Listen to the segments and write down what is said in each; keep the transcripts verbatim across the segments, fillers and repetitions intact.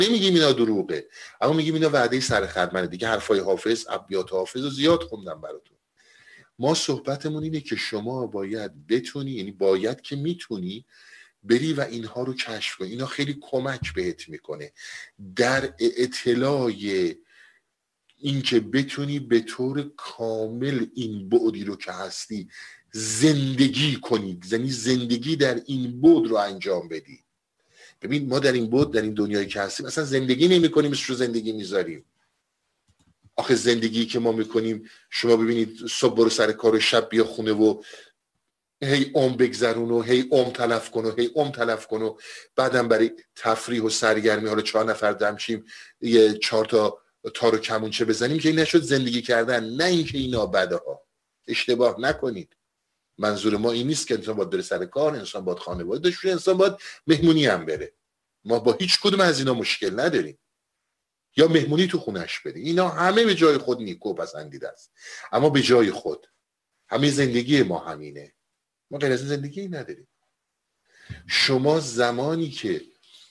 نمیگیم اینا دروغه، اما میگیم اینا وعده سر خرمنه دیگه. حرفای حافظ، ابیات حافظ رو زیاد خوندم براتون. ما صحبتمون اینه که شما باید بتونی، یعنی باید که میتونی بری و اینها رو کشف کنی. اینا خیلی کمک بهت میکنه در اطلاع این که بتونی به طور کامل این بعدی رو که هستی زندگی کنی، یعنی زندگی در این بعد رو انجام بدی. ببین ما در این بعد، در این دنیایی که هستیم اصلا زندگی نمی کنیم، مثل زندگی میذاریم. آخه زندگی که ما میکنیم، شما ببینید صبح برو سر کار و شب بیا خونه و هی عمر بگذرون و هی عمر تلف کن و هی عمر تلف کن و بعدم برای تفریح و سرگرمی حالا چهار نفر دمشیم یه چهار تا تارو کمونچه بزنیم که این نشد زندگی کردن. نه اینکه اینا بده ها، اشتباه نکنید. منظور ما این نیست که انسان باید بره سر کار، انسان باید خانواده داشته باشه، انسان باید مهمونی هم بره. ما با هیچ کدوم از اینا مشکل نداریم، یا مهمونی تو خونش بده، اینا همه به جای خود نیکو پسندیده است. اما به جای خود همه زندگی ما همینه، ما غیر از زندگی نداریم. شما زمانی که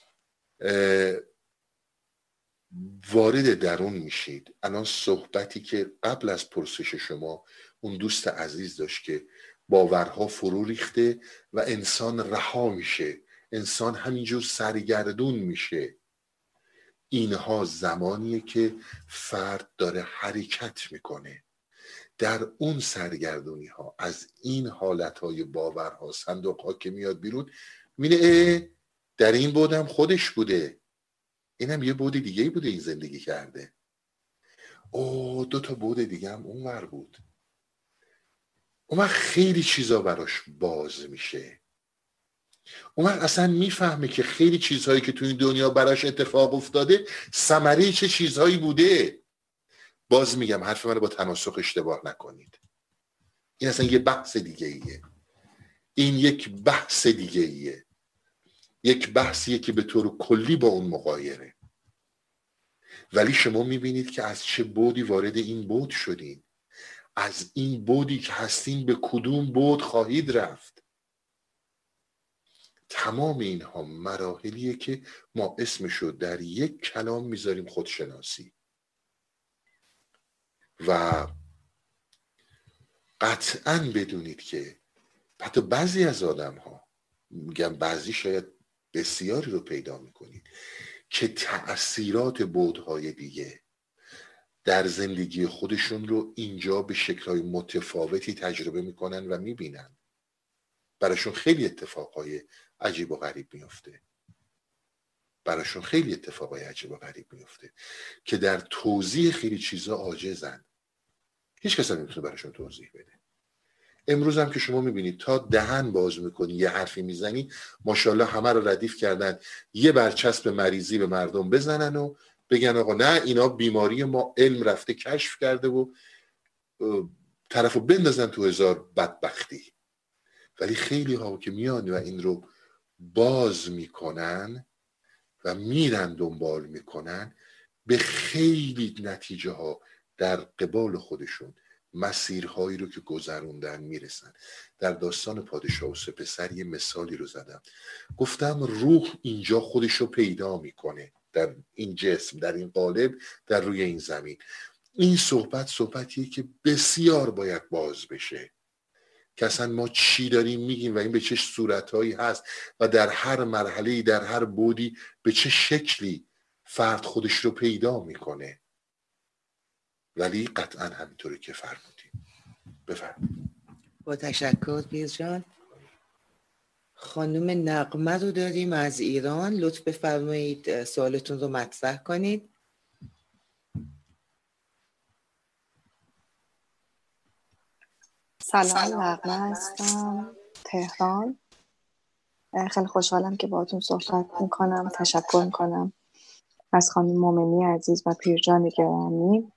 وارد درون میشید، الان صحبتی که قبل از پرسش شما اون دوست عزیز داشت که باورها فرو ریخته و انسان رها میشه، انسان همینجور سرگردون میشه، اینها زمانیه که فرد داره حرکت میکنه. در اون سرگردونی ها، از این حالت های باورها، صندوق ها که میاد بیرون، میبینه در این بودم خودش بوده، اینم یه بود دیگه بوده این زندگی کرده، او دو تا بود دیگه هم اون ور بود. اون وقت خیلی چیزا براش باز میشه. اون وقت اصلا میفهمه که خیلی چیزهایی که تو این دنیا براش اتفاق افتاده ثمره چه چیزهایی بوده. باز میگم حرف من رو با تناسق اشتباه نکنید، این اصلا یه بحث دیگه ایه. این یک بحث دیگه ایه، یک بحثیه که به طور کلی با اون مغایره. ولی شما میبینید که از چه بودی وارد این بود شدین، از این بودی که هستین به کدوم بود خواهید رفت. تمام اینها مراحلیه که ما اسمشو در یک کلام میذاریم خودشناسی. و قطعاً بدونید که حتی بعضی از آدم ها، میگم بعضی شاید بسیاری رو پیدا میکنید که تأثیرات بودهای دیگه در زندگی خودشون رو اینجا به شکل‌های متفاوتی تجربه میکنن و میبینن. براشون خیلی اتفاقهای عجیب و غریب میفته. براشون خیلی اتفاقهای عجیب و غریب میفته که در توضیح خیلی چیزا عاجزن. هیچ کس نمیتونه براشون توضیح بده. امروز هم که شما میبینید تا دهن باز میکنی یه حرفی میزنی، ماشاءالله همه رو ردیف کردن یه برچسب مریضی به مردم بزنن و بگن آقا نه اینا بیماری ما، علم رفته کشف کرده و طرفو بندازن تو هزار بدبختی. ولی خیلی ها که میان و این رو باز میکنن و میرن دنبال میکنن، به خیلی نتیجه ها در قبال خودشون، مسیرهایی رو که گذروندن میرسن. در داستان پادشاه و سه پسر یه مثالی رو زدم، گفتم روح اینجا خودش رو پیدا میکنه در این جسم، در این قالب، در روی این زمین. این صحبت صحبتیه که بسیار باید باز بشه که اصلا ما چی داریم میگیم و این به چه صورتهایی هست و در هر مرحله‌ای، در هر بودی به چه شکلی فرد خودش رو پیدا میکنه. ولی قطعا همینطوری که فرمودیم. بفرمایید. با تشکر پیز جان. خانم نغمه رو داریم از ایران، لطف بفرمایید سوالتون رو مطرح کنید. سلام، نغمه هستم، تهران. خیلی خوشحالم که باهاتون صحبت میکنم. تشکر میکنم از خانم مومنی عزیز و پیرجان گرامی.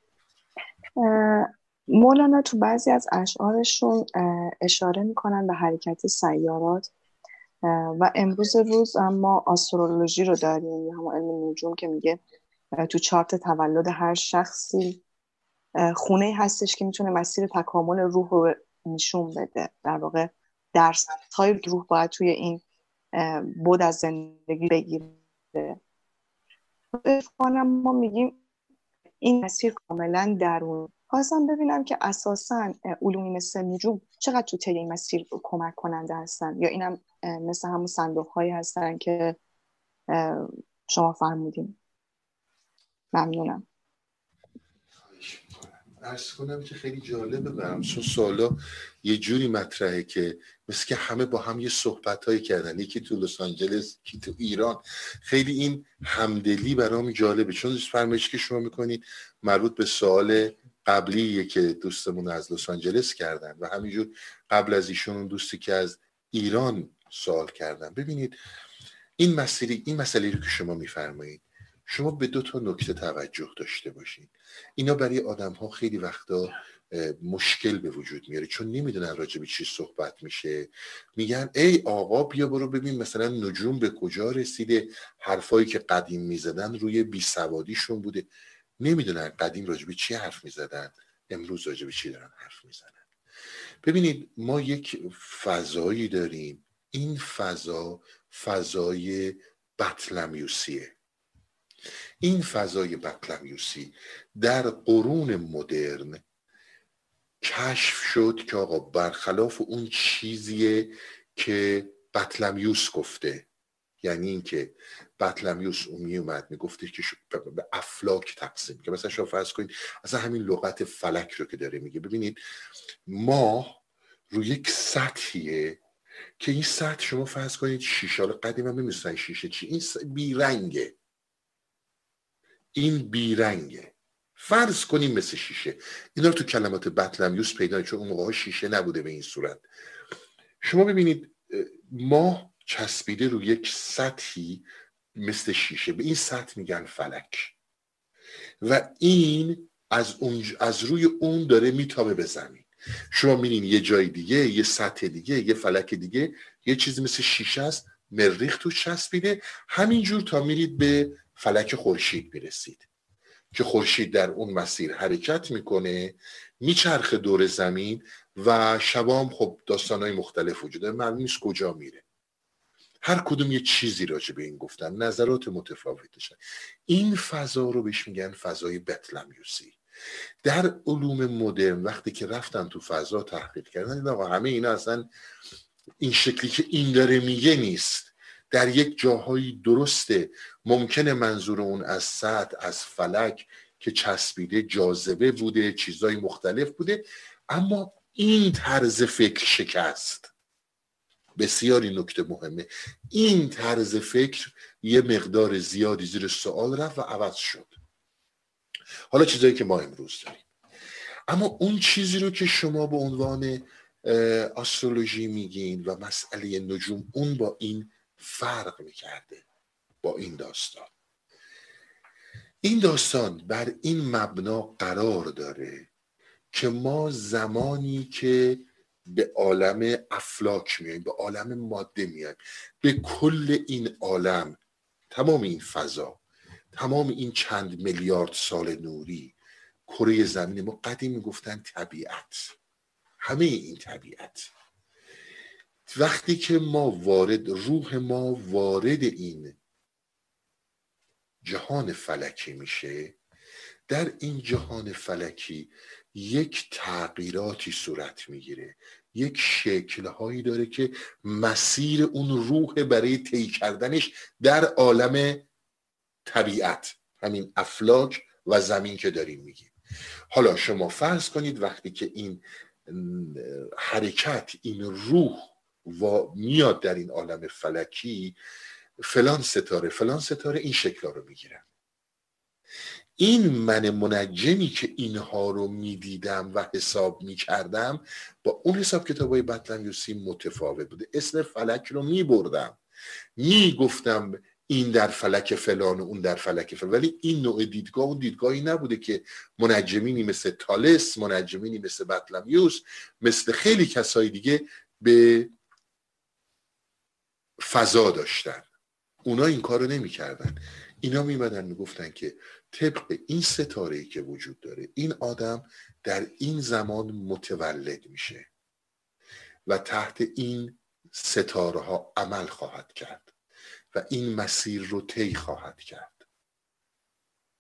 مولانا تو بعضی از اشعارشون اشاره میکنن به حرکت سیارات و امروز روز ما آسترولوژی رو داریم، یا همون علم نجوم که میگه تو چارت تولد هر شخصی خونه هستش که میتونه مسیر تکامل روح رو نشون بده. در واقع درس های روح باید توی این بود از زندگی بگیره. عرفان ما میگیم این مسیر کاملا درون. خواستم ببینم که اساساً علومی مثل نجوم چقدر تو طی این مسیر کمک کننده هستن، یا اینم مثل همون صندوق هایی هستن که شما فرمودین. ممنونم. عرض کنم که خیلی جالبه برام، چون سوالا یه جوری مطرحه که مثل که همه با هم یه صحبتایی کردن، یکی تو لس آنجلس، یکی تو ایران. خیلی این همدلی برام جالبه، چون فرمایشی که شما میکنید مربوط به سوال قبلیه که دوستمون از لس آنجلس کردن و همینجور قبل از ایشون اون دوستی که از ایران سوال کردن. ببینید این مسئله این مسئله رو که شما میفرمایید، شما به دو تا نکته توجه داشته باشین. اینا برای آدم ها خیلی وقتا مشکل به وجود میاره، چون نمیدونن راجع به چی صحبت میشه. میگن ای آقا بیا برو ببین مثلا نجوم به کجا رسیده، حرفایی که قدیم میزدن روی بیسوادیشون بوده. نمیدونن قدیم راجع به چی حرف میزدن، امروز راجع به چی دارن حرف میزنن. ببینید ما یک فضایی داریم، این فضا فضای بطلمیوسیه. این فضای بطلمیوسی در قرون مدرن کشف شد که آقا برخلاف اون چیزیه که بطلمیوس گفته، یعنی این که بطلمیوس اون می اومد میگفته که به افلاک تقسیم، که مثلا شما فرض کنید اصلا همین لغت فلک رو که داره میگه. ببینید ما روی یک سطحیه که این سطح شما فرض کنید شیشه، حالا قدیم هم نمی‌دونستن شیشه چی، این بیرنگه، این بیرنگه، فرض کنیم مثل شیشه. اینا رو تو کلمات بطلمیوس پیدا، چون اون موقع شیشه نبوده به این صورت. شما ببینید ما چسبیده روی یک سطحی مثل شیشه، به این سطح میگن فلک و این از, اون از روی اون داره میتابه به زمین. شما میبینید یه جای دیگه، یه سطح دیگه، یه فلک دیگه، یه چیزی مثل شیشه است، مریخ تو چسبیده، همینجور تا میرید به فلک خورشید میرسید که خورشید در اون مسیر حرکت میکنه، میچرخه دور زمین و شبام خب داستانهای مختلف وجود داره، معلوم نیست کجا میره. هر کدوم یه چیزی راجع به این گفتن، نظرات متفاوتشن. این فضا رو بهش میگن فضای بطلمیوسی. در علوم مدرن وقتی که رفتن تو فضا تحقیق کردن، این آقا همه اینا اصلا این شکلی که این داره میگه نیست. در یک جاهایی درسته، ممکنه منظور اون از سطح، از فلک که چسبیده جاذبه بوده، چیزای مختلف بوده، اما این طرز فکر شکست. بسیاری نکته مهمه، این طرز فکر یه مقدار زیادی زیر سوال رفت و عوض شد. حالا چیزایی که ما امروز داریم، اما اون چیزی رو که شما به عنوان آسترولوژی میگین و مسئله نجوم، اون با این فرق میکرده، با این داستان. این داستان بر این مبنا قرار داره که ما زمانی که به عالم افلاک میایم، به عالم ماده میایم، به کل این عالم، تمام این فضا، تمام این چند میلیارد سال نوری، کره زمین ما قدیم میگفتن طبیعت، همه این طبیعت، وقتی که ما وارد، روح ما وارد این جهان فلکی میشه، در این جهان فلکی یک تغییراتی صورت میگیره، یک شکلهایی داره که مسیر اون روح برای طی کردنش در عالم طبیعت، همین افلاک و زمین که داریم میگیم. حالا شما فرض کنید وقتی که این حرکت، این روح و میاد در این عالم فلکی، فلان ستاره فلان ستاره این شکل ها رو میگیرن. این من منجمی که اینها رو میدیدم و حساب میکردم با اون حساب کتابای بطلمیوسی متفاوت بوده. اسم فلک رو میبردم، میگفتم این در فلک فلان و اون در فلک فلان، ولی این نوع دیدگاه اون دیدگاهی نبوده که منجمینی مثل تالس، منجمینی مثل بطلمیوس، مثل خیلی کسای دیگه به فضا داشتن. اونا این کار رو نمی کردن. اینا می بدن می گفتن که طبق این ستاره‌ای که وجود داره، این آدم در این زمان متولد میشه و تحت این ستاره ها عمل خواهد کرد و این مسیر رو طی خواهد کرد.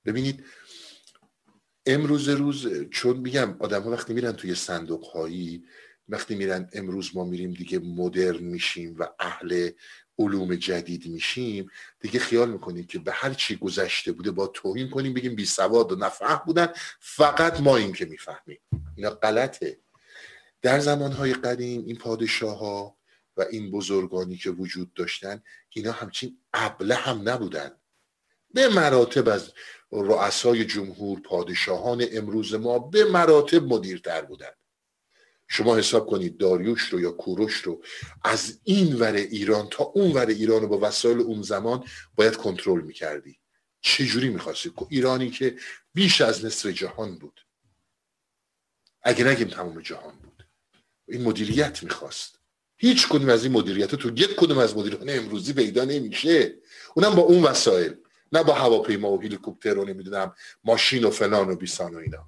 ببینید امروز روز چون میگم آدم ها وقتی میرن توی صندوق هایی، وقتی میرن امروز ما میریم دیگه مدرن میشیم و اهل علوم جدید میشیم، دیگه خیال میکنیم که به هر چی گذشته بوده با توهین کنیم، بگیم بی سواد و نفهم بودن، فقط ما این که میفهمیم. اینا غلطه. در زمانهای قدیم این پادشاه ها و این بزرگانی که وجود داشتن، اینا همچین ابله هم نبودن. به مراتب از رؤسای جمهور، پادشاهان امروز ما به مراتب مدیرتر بودن. شما حساب کنید داریوش رو یا کوروش رو از این ور ایران تا اون ور ایران رو با وسایل اون زمان باید کنترل میکردی. چجوری میخواستی؟ ایرانی که بیش از نصف جهان بود، اگه نگیم تمام جهان بود، این مدیریت میخواست. هیچ کدوم از این مدیریت تو یک کدوم از مدیران امروزی پیدا نمیشه، اونم با اون وسایل، نه با هواپیما و هلیکوپتر و نمیدونم ماشین و فلان و بیسان و اینا.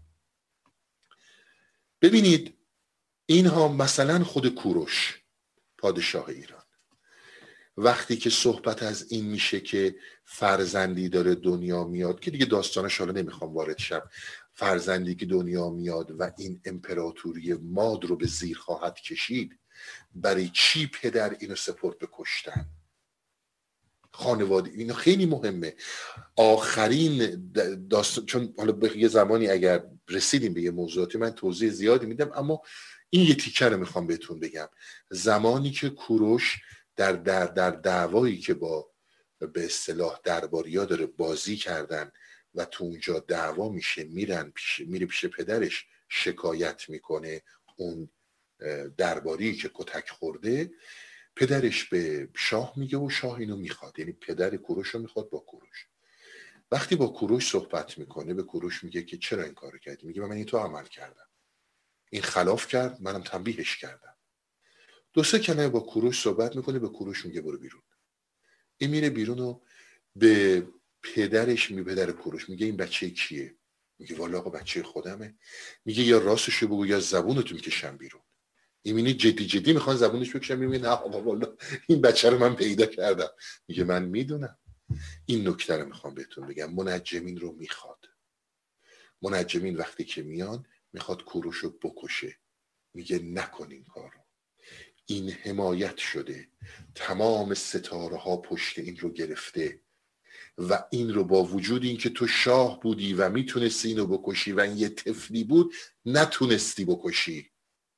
ببینید اینها مثلا خود کوروش پادشاه ایران وقتی که صحبت از این میشه که فرزندی داره دنیا میاد، که دیگه داستانش حالا نمیخوام وارد شم، فرزندی که دنیا میاد و این امپراتوری ماد رو به زیر خواهد کشید، برای چی پدر اینو سپرد به کشتن؟ خانواده اینو خیلی مهمه. آخرین داستان، چون حالا به یه زمانی اگر رسیدیم به یه موضوعاتی من توضیح زیادی میدم، اما این یه تیکه رو میخوام بهتون بگم. زمانی که کوروش در در در دعوایی که با به اصطلاح درباریا داره بازی کردن و تو اونجا دعوا میشه، میرن پیش میره پیش پدرش شکایت میکنه، اون درباری که کتک خورده، پدرش به شاه میگه و شاه اینو میخواد، یعنی پدر کوروش رو میخواد با کوروش. وقتی با کوروش صحبت میکنه به کوروش میگه که چرا این کارو کردی؟ میگه من این تو عمل کردم، این خلاف کرد، منم تنبیهش کردم. دو سه کلمه با کوروش صحبت میکنه، به کوروش میگه برو بیرون. این میره بیرون و به پدرش می پدر کوروش میگه این بچه کیه؟ میگه والا آقا بچه خودمه. میگه یا راستشو بگو یا زبونتو میکشم بیرون. این میینی جدی جدی میخوان زبونش بکشم، میگه نه آقا والا این بچه رو من پیدا کردم. میگه من میدونم. این نکته رو میخوام بهتون بگم، منجمین رو میخواد. منجمین وقتی که میان میخواد کوروش رو بکشه، میگه نکن این کارو، این حمایت شده، تمام ستاره ها پشت این رو گرفته و این رو با وجود این که تو شاه بودی و میتونستی اینو بکشی و این یه طفلی بود نتونستی بکشی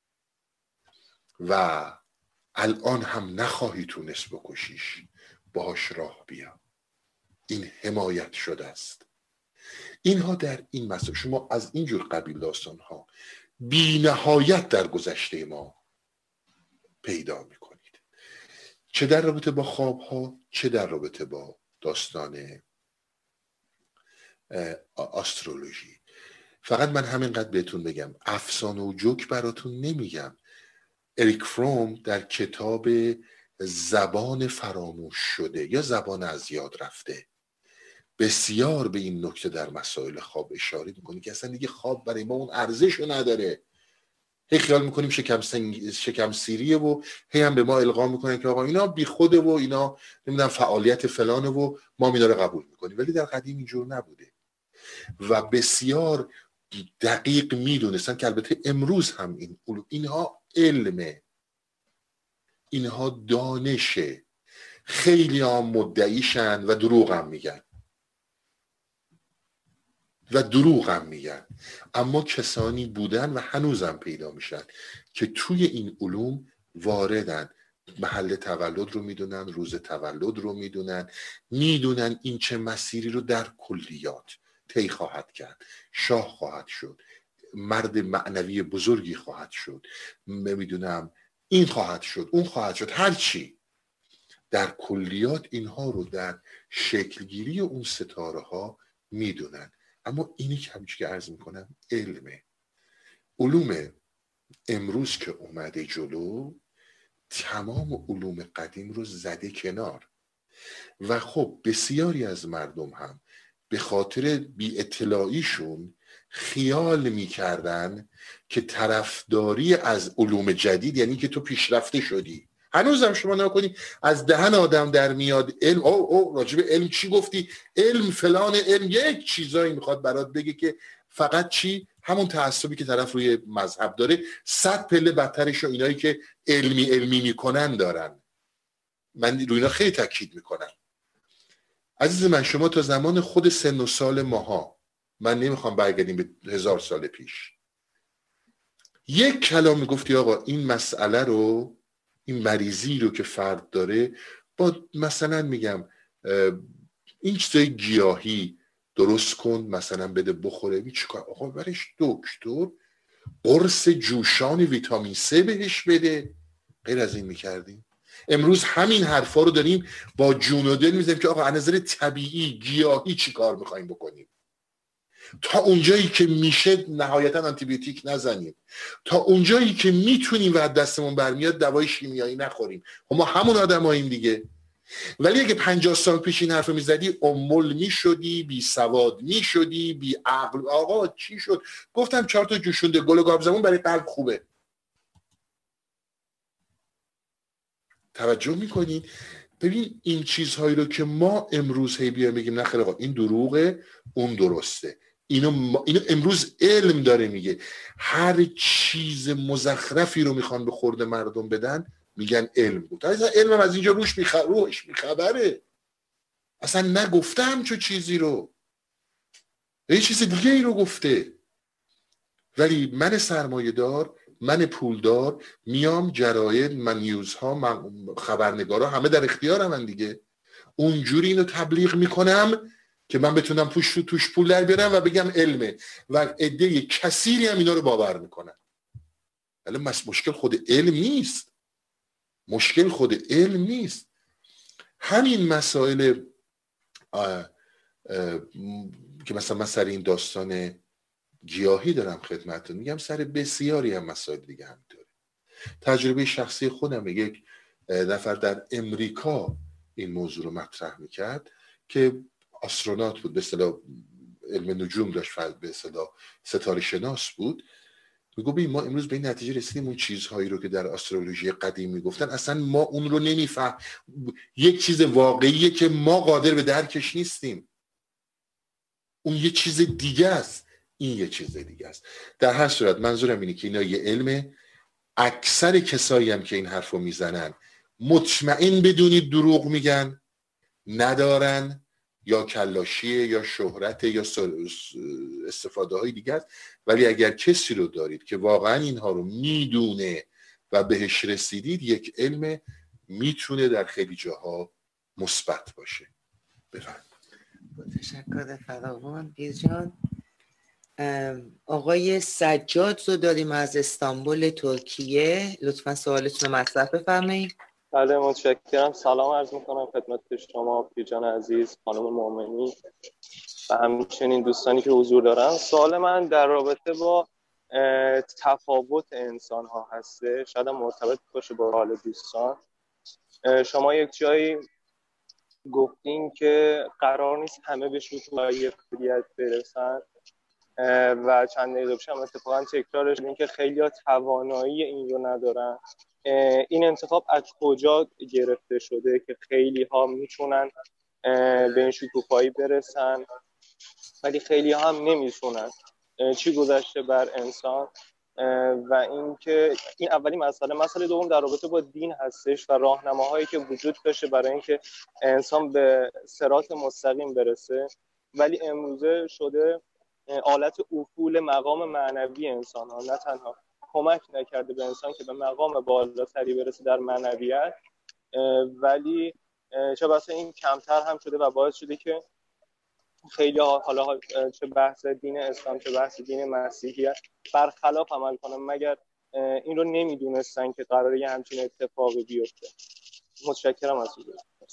و الان هم نخواهی تونست بکشیش، باهاش راه بیا. این حمایت شده است. اینها در این مسئله شما از اینجور قبیل داستان ها بی نهایت در گذشته ما پیدا میکنید، چه در رابطه با خواب ها، چه در رابطه با داستان آسترولوژی. فقط من همینقدر بهتون بگم، افسانه و جوک براتون نمیگم. اریک فروم در کتاب زبان فراموش شده یا زبان از یاد رفته بسیار به این نکته در مسائل خواب اشاره میکنه که اصلا دیگه خواب برای ما اون ارزشو نداره. هی خیال میکنیم شکم سنگ... شکم سیریه و هی هم به ما القا میکنن که آقا اینا بی خوده و اینا نمیدونم فعالیت فلانه و ما اینا رو قبول میکنیم، ولی در قدیم اینجور نبوده و بسیار دقیق میدونستن که البته امروز هم این اینها علمه، اینها دانشه. خیلی هم مدعیشن و دروغ هم میگن و دروغ هم میگن، اما کسانی بودن و هنوزم پیدا میشن که توی این علوم واردن، محل تولد رو میدونن، روز تولد رو میدونن، میدونن این چه مسیری رو در کلیات طی خواهد کرد، شاه خواهد شد، مرد معنوی بزرگی خواهد شد، نمیدونم این خواهد شد، اون خواهد شد، هر چی در کلیات اینها رو در شکلگیری اون ستاره ها میدونن. اما اینی که همیشه که عرض میکنم علمه. علوم امروز که اومده جلو تمام علوم قدیم رو زده کنار و خب بسیاری از مردم هم به خاطر بی اطلاعیشون خیال میکردن که طرفداری از علوم جدید یعنی که تو پیشرفته شدی، هنوزم شما نگاه کنید از دهن آدم در میاد علم. او او راجب علم چی گفتی؟ علم فلان، علم یک چیزایی میخواد برات بگه که فقط چی؟ همون تعصبی که طرف روی مذهب داره صد پله بدترش و اینایی که علمی علمی میکنن دارن. من روی اینا خیلی تاکید میکنم. عزیز من، شما تا زمان خود سن و سال ماها، من نمیخوام برگردیم به هزار سال پیش، یک کلام میگفتی آقا این مسئله رو، این مریضی رو که فرد داره با مثلا میگم این چیزای گیاهی درست کن، مثلا بده بخوره. این چیکار؟ آقا برش دکتر قرص جوشان ویتامین سه بهش بده. غیر از این میکردیم. امروز همین حرفا رو داریم با جون و دل میزنیم که آقا از نظر طبیعی گیاهی چی کار میخوایم بکنیم. تا اونجایی که میشه نهایتا آنتیبیوتیک نزنیم، تا اونجایی که میتونیم و دستمون برمیاد دوای شیمیایی نخوریم. ما همون آدماییم دیگه. ولی اگه پنجاه سال پیش این حرف میزدی امول میشدی، بی سواد میشدی، بی عقل. آقا چی شد؟ گفتم چهار تا جوشونده گل گاب زمون برای قلب خوبه. توجه میکنین؟ ببین این چیزهایی رو که ما امروز هی بیایم بگیم نخیر آقا این دروغه اون درسته، اینو, ما اینو امروز علم داره میگه. هر چیز مزخرفی رو میخوان به خورد مردم بدن میگن علم بود. اصلا علم از اینجا روش میخ... روش میخبره. اصلا نگفته همچو چیزی رو، یه چیز دیگه ای رو گفته. ولی من سرمایه دار، من پولدار میام جراید، من نیوزها، من خبرنگارا همه در اختیارم من دیگه. اونجوری اینو تبلیغ میکنم که من بتونم پوش توش پول در بیارم و بگم علمه و عده کثیری هم اینا رو باور میکنن. ولی مشکل خود علم نیست، مشکل خود علم نیست. همین مسائل آه آه که مثلا من سر این داستان گیاهی دارم خدمتتون میگم، سر بسیاری هم مسائل دیگه همینطوره. تجربه شخصی خودم، یک نفر در امریکا این موضوع رو مطرح میکرد که آسترونات بود، به اصطلاح علم نجوم داشت، به اصطلاح ستاره شناس بود. میگو ببین ما امروز به این نتیجه رسیدیم اون چیزهایی رو که در استرولوژی قدیم میگفتن اصلا ما اون رو نمیفهم، یک چیز واقعیه که ما قادر به درکش نیستیم. اون یه چیز دیگه است، این یه چیز دیگه است. در هر صورت منظورم اینه که اینا یه علمه. اکثر کسایی هم که این حرف رو میزنن مطمئن بدونید دروغ میگن، ندارن، یا کلاشیه یا شهرت یا استفاده های دیگه است. ولی اگر کسی رو دارید که واقعا اینها رو میدونه و بهش رسیدید، یک علم میتونه در خیلی جاها مثبت باشه. بفرمایید. تشکر فراوان پیر جان. آقای سجاد رو داریم از استانبول ترکیه. لطفا سوالتون رو مطرح بفرمایید. بله متشکرم. سلام عرض میکنم خدمت شما پیر جان عزیز، خانم مومنی و همچنین دوستانی که حضور دارن. سوال من در رابطه با تفاوت انسان ها هسته، شاید مرتبط باشه با حال دوستان. شما یک جایی گفتین که قرار نیست همه به شکوفایی خودیت برسن و چند دقیقه پیش هم اتفاقا تکرارش شد که خیلی ها توانایی این رو ندارن. این انتخاب از کجا گرفته شده که خیلی ها میتونن به این شکوفایی برسن ولی خیلی ها هم نمیتونن؟ چی گذشته بر انسان؟ و اینکه این اولی مسئله. مسئله دوم در رابطه با دین هستش و راهنماهایی که وجود داشته برای اینکه انسان به صراط مستقیم برسه، ولی امروزه شده آلت افول مقام معنوی انسان ها. نه تنها کمک نکرده به انسان که به مقام بالاتری برسه در معنویت، ولی چه بسا این کمتر هم شده و باعث شده که خیلی ها حالا چه بحث دین اسلام چه بحث دین مسیحیت برخلاف عمل کنن، مگر این رو نمیدونستن که قراره یه همچین اتفاقی بیفته. متشکرم از حضور.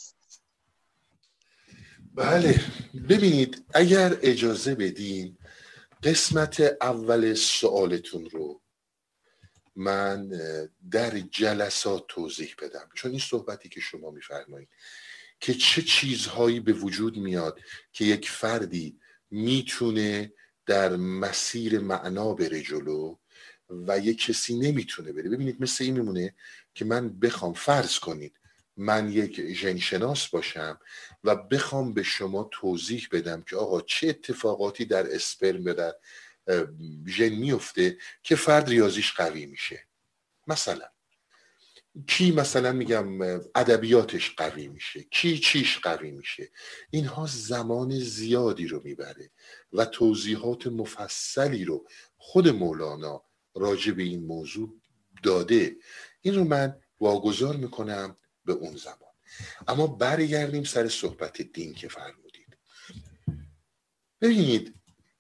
بله ببینید، اگر اجازه بدین قسمت اول سوالتون رو من در جلسات توضیح بدم، چون این صحبتی که شما میفرمایید که چه چیزهایی به وجود میاد که یک فردی میتونه در مسیر معنا بره جلو و یک کسی نمیتونه بره. ببینید مثل این میمونه که من بخوام، فرض کنید من یک ژن شناس باشم و بخوام به شما توضیح بدم که آقا چه اتفاقاتی در اسپرم یا در ژن میفته که فرد ریاضیش قوی میشه. مثلا کی مثلا میگم ادبیاتش قوی میشه، کی چیش قوی میشه. اینها زمان زیادی رو میبره و توضیحات مفصلی رو خود مولانا راجع به این موضوع داده. این رو من واگذار میکنم به اون زمان. اما برگردیم سر صحبت دین که فرمودید. ببینید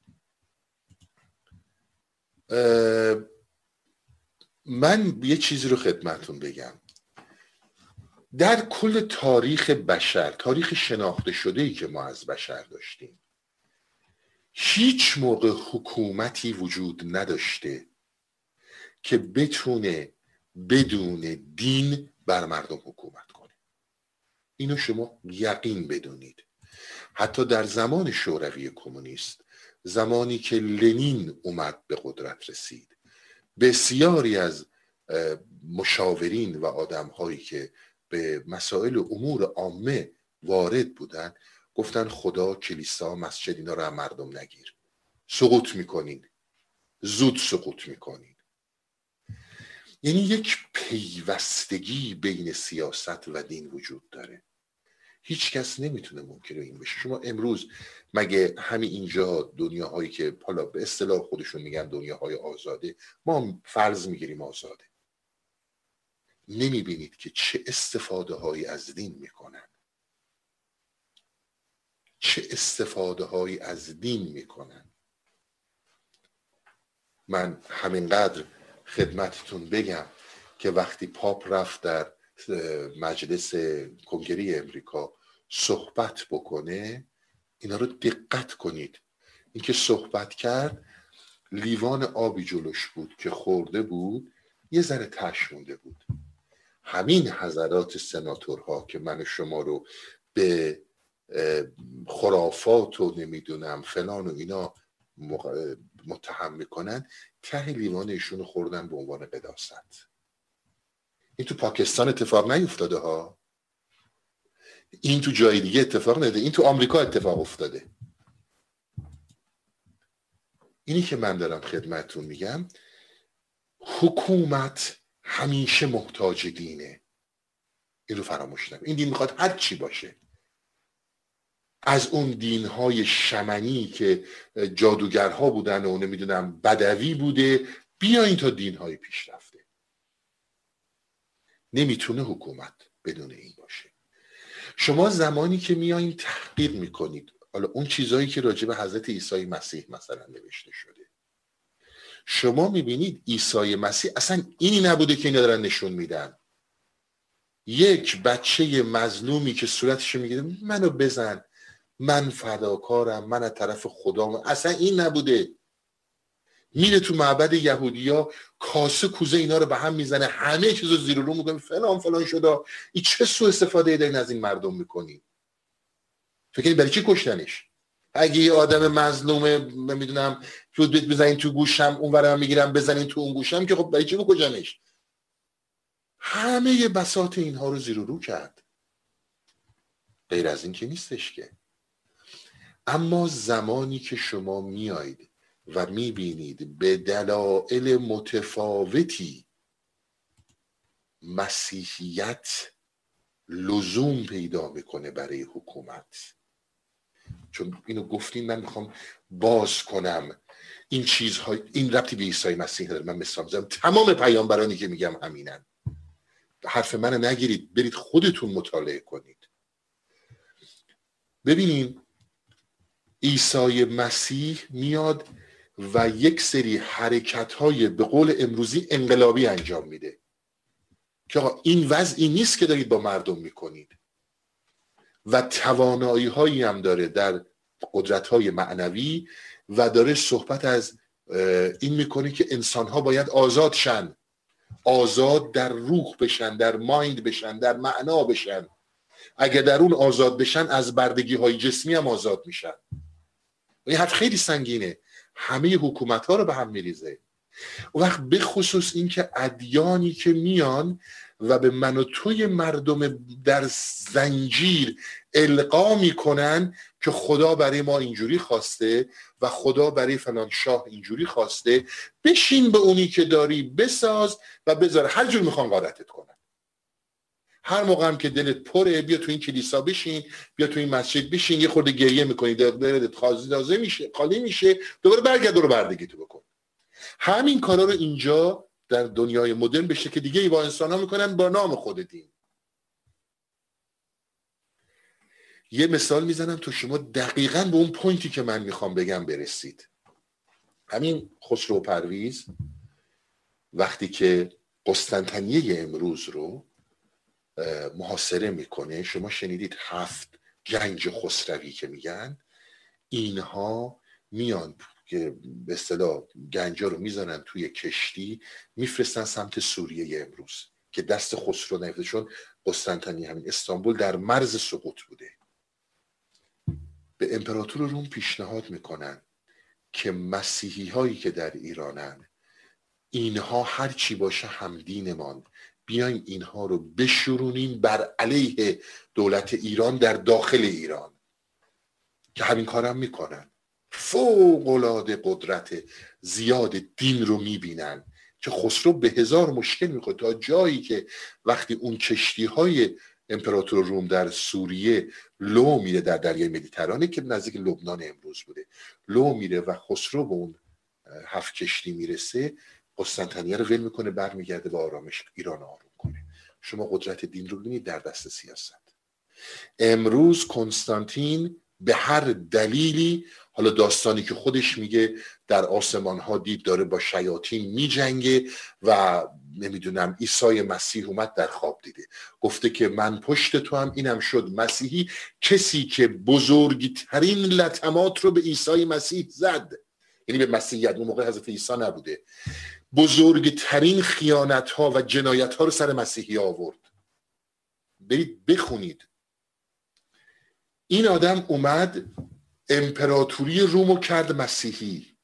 من یه چیزی رو خدمتون بگم. در کل تاریخ بشر، تاریخ شناخته شده‌ای که ما از بشر داشتیم، هیچ موقع حکومتی وجود نداشته که بتونه بدون دین بر مردم حکومت کنه. اینو شما یقین بدونید. حتی در زمان شوروی کمونیست، زمانی که لنین اومد به قدرت رسید، بسیاری از مشاورین و آدم‌هایی که به مسائل امور عامه وارد بودن گفتن خدا، کلیسا، مسجد اینا رو هم مردم نگیر، سقوط میکنین، زود سقوط میکنین. یعنی یک پیوستگی بین سیاست و دین وجود داره. هیچ کس نمیتونه منکر این بشه. شما امروز مگه همین اینجا دنیاهایی که حالا به اصطلاح خودشون میگن دنیاهای آزاده، ما فرض میگیریم آزاده، نمیبینید که چه استفاده هایی از دین میکنن؟ چه استفاده هایی از دین میکنن؟ من همینقدر خدمتتون بگم که وقتی پاپ رفت در مجلس کنگره امریکا صحبت بکنه، اینا رو دقت کنید. اینکه صحبت کرد، لیوان آبی جلوش بود که خورده بود، یه ذره تش مونده بود. همین حضرات سناتورها که من شما رو به خرافات و نمیدونم فلان و اینا متهم میکنن، ته لیوان ایشون خوردن به عنوان قداست. این تو پاکستان اتفاق نیفتاده ها، این تو جای دیگه اتفاق نیفتاده، این تو آمریکا اتفاق افتاده. اینی که من دارم خدمتتون میگم، حکومت همیشه محتاج دینه. این رو فراموش نکنید. این دین میخواد هر چی باشه، از اون دینهای شمنی که جادوگرها بودن و نمیدونم بدوی بوده، بیاین تا دینهای پیشرفته. نمیتونه حکومت بدون این باشه. شما زمانی که میایین تحقیق میکنید، حالا اون چیزایی که راجع به حضرت عیسی مسیح مثلا نوشته شده، شما میبینید عیسی مسیح اصلا اینی نبوده که اینا دارن نشون میدن. یک بچه مظلومی که صورتشو میگیره منو بزن، من فداکارم، من از طرف خدا، اصلا این نبوده. میره تو معبد یهودیا کاسه کوزه اینا رو به هم میزنه، همه چیزو زیر و رو میکنه، فلان فلان شده. این چه سوء استفاده دارین از این مردم میکنی؟ فکر برای چی کشتنش؟ اگه یه آدم مظلومه نمیدونم تو بیت بزنین تو گوشم، اونورم میگیرم بزنین تو اون گوشم، که خب برای چی بکشنش؟ همه بساط اینها رو زیر و رو کرد. غیر از این که نیستش که. اما زمانی که شما میایید و میبینید به دلایل متفاوتی مسیحیت لزوم پیدا میکنه برای حکومت، چون اینو گفتیم، من میخوام باز کنم این چیزهای، این ربطی به عیسی مسیح نداره. من مثال میزنم، تمام پیامبرانی که میگم همینن. حرف منو نگیرید، برید خودتون مطالعه کنید. ببینین عیسی مسیح میاد و یک سری حرکت‌های به قول امروزی انقلابی انجام میده که آقا این وضعی نیست که دارید با مردم میکنید، و توانایی هایی هم داره در قدرت های معنوی، و داره صحبت از این میکنه که انسان ها باید آزاد شن، آزاد در روح بشن، در مایند بشن، در معنا بشن. اگه در اون آزاد بشن از بردگی های جسمی هم آزاد میشن. این حرف خیلی سنگینه، همه حکومت ها رو به هم میریزه. اون وقت به خصوص این که ادیانی که میان و به من و توی مردم در زنجیر القا میکنن که خدا برای ما اینجوری خواسته و خدا برای فلان شاه اینجوری خواسته، بشین به اونی که داری بساز و بذار هر جور میخوان غارتت کنن. هر موقع هم که دلت پره بیا تو این کلیسا بشین، بیا تو این مسجد بشین، یه خورده گریه میکنی، دلت خازی میشه، خالی میشه، دوباره برگرد رو بردگی تو بکن. همین کارا رو اینجا در دنیای مدرن به شکل دیگه با انسان ها میکنن با نام خود دین. یه مثال میزنم تا شما دقیقاً به اون پوینتی که من میخوام بگم برسید. همین خسرو پرویز وقتی که قسطنطنیه امروز رو محاصره میکنه، شما شنیدید هفت گنج خسروی که میگن، اینها میان که به اصطلاح گنجا رو میزنن توی کشتی میفرستن سمت سوریه امروز که دست خسرو نیفته، چون قسطنطنیه همین استانبول در مرز سقوط بوده. به امپراتور روم پیشنهاد میکنن که مسیحی هایی که در ایرانن، اینها هر چی باشه همدینمان، بیایم اینها رو بشورونیم بر علیه دولت ایران در داخل ایران، که همین کارم میکنن. فوق‌العاده قدرت زیاد دین رو میبینن که خسرو به هزار مشکل میخواد، تا جایی که وقتی اون کشتی های امپراتور روم در سوریه لو میره در دریای مدیترانه که نزدیک لبنان امروز بوده، لو میره و خسرو به اون هفت کشتی میرسه، قسطنطنیه رو ول میکنه، برمیگرده با آرامش ایران آروم کنه. شما قدرت دین رو ببینید در دست سیاست. امروز کنستانتین به هر دلیلی، حالا داستانی که خودش میگه در آسمان ها دید داره با شیاطین میجنگه و نمیدونم عیسی مسیح اومد در خواب دیده، گفته که من پشت تو هم، اینم شد مسیحی، کسی که بزرگترین لطمات رو به عیسی مسیح زد، یعنی به مسیحیت، اون موقع حضرت عیسی نبوده، بزرگترین خیانت ها و جنایت ها رو سر مسیحی آورد. برید بخونید. این آدم اومد امپراتوری رومو کرد مسیحی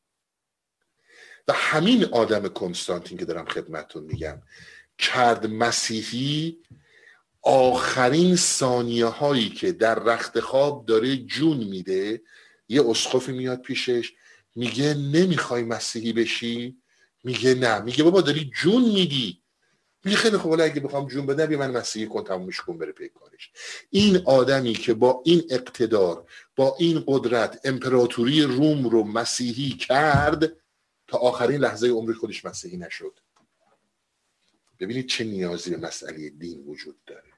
و همین آدم کنستانتین که دارم خدمتتون میگم کرد مسیحی. آخرین ثانیه هایی که در رخت خواب داره جون میده، یه اسقفی میاد پیشش میگه نمیخوای مسیحی بشی؟ میگه نه. میگه بابا داری جون میدی. میگه خیلی خوب، اگه بخوام جون بدم بیا من مسیحی کن، تمومش کن، بره پی کارش. این آدمی که با این اقتدار، با این قدرت امپراتوری روم رو مسیحی کرد، تا آخرین لحظه عمر خودش مسیحی نشد. ببینید چه نیازی به مسئله دین وجود داره.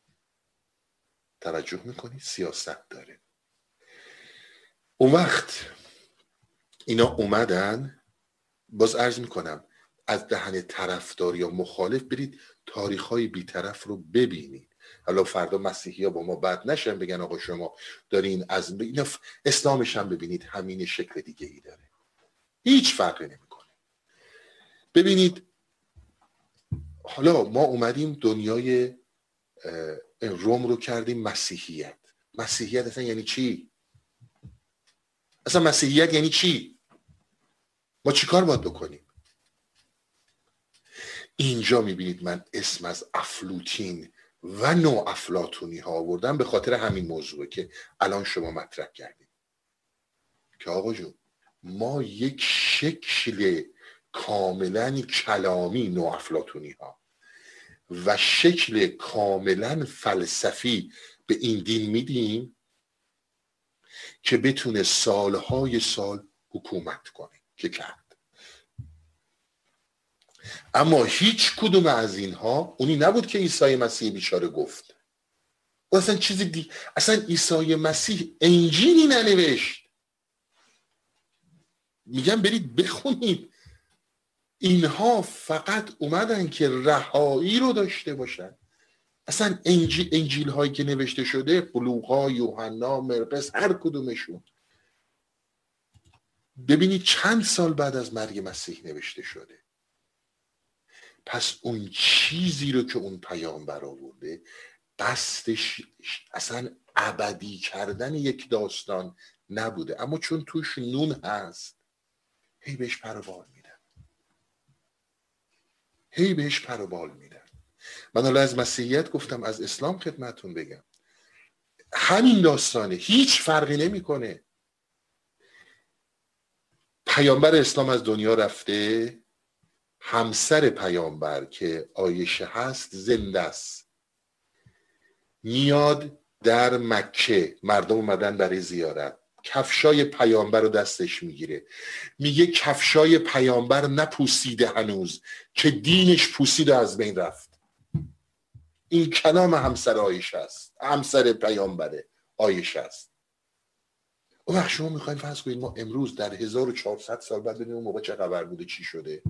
توجه میکنید؟ سیاست داره. اون وقت اینا اومدن، باز عرض میکنم از دهن طرفدار یا مخالف برید تاریخ‌های بی‌طرف رو ببینید. حالا فردا مسیحی ها با ما بد نشن بگن آقا شما دارین از اینا، اسلامش هم ببینید همین شکل دیگه ای داره، هیچ فرقی نمیکنه. ببینید حالا ما اومدیم دنیای روم رو کردیم مسیحیت. مسیحیت اصلا یعنی چی؟ اصلا مسیحیت یعنی چی؟ ما چیکار باید بکنیم؟ اینجا میبینید من اسم از افلوتین و نو افلاطونی ها آوردم به خاطر همین موضوعه که الان شما مطرح کردید که آقا جون ما یک شکل کاملا کلامی نو افلاطونی ها و شکل کاملا فلسفی به این دین میدیم که بتونه سالهای سال حکومت کنه، که کرد. اما هیچ کدوم از اینها اونی نبود که عیسی مسیح بیچاره گفت. و اصلا چیزی دی... اصلا عیسی مسیح انجیلی ننوشت. میگم برید بخونید. اینها فقط اومدن که رهایی رو داشته باشن. اصلا انجیل, انجیل هایی که نوشته شده، لوقا، یوحنا، مرقس، هر کدومشون ببینید چند سال بعد از مرگ مسیح نوشته شده. پس اون چیزی رو که اون پیامبر آورده قصدش اصلا ابدی کردن یک داستان نبوده، اما چون توش نون هست هی بهش پروبال میدن. هی بهش پر و بال میدن. من حالا از مسیحیت گفتم، از اسلام خدمتون بگم همین داستانه، هیچ فرقی نمیکنه. پیامبر اسلام از دنیا رفته، همسر پیامبر که عایشه هست زنده است، میاد در مکه، مردم اومدن برای زیارت، کفشای پیامبر رو دستش میگیره، میگه کفشای پیامبر نپوسیده هنوز که دینش پوسید و از بین رفت. این کلام همسر عایشه است، همسر پیامبر عایشه است. اون وقت شما میخواین فرض کنید ما امروز در هزار و چهارصد سال بعد ببینیم اون موقع چه خبر بوده، چی شده،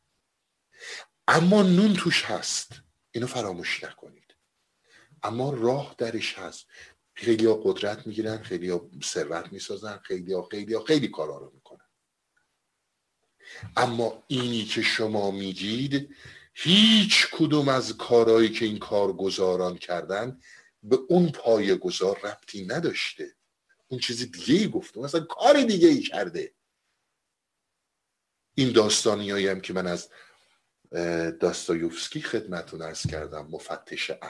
اما نون توش هست، اینو فراموش نکنید. اما راه درش هست. خیلی ها قدرت میگیرن، خیلی ها ثروت میسازن، خیلی ها خیلی ها خیلی کارا رو میکنن، اما اینی که شما میگید هیچ کدوم از کارهایی که این کارگزاران کردن به اون پایه گذار ربطی نداشته. اون چیزی دیگه ای گفته، مثلا کار دیگه ای کرده. این داستانی هایی هم که من از داستایوفسکی خدمتون عرض کردم، مفتش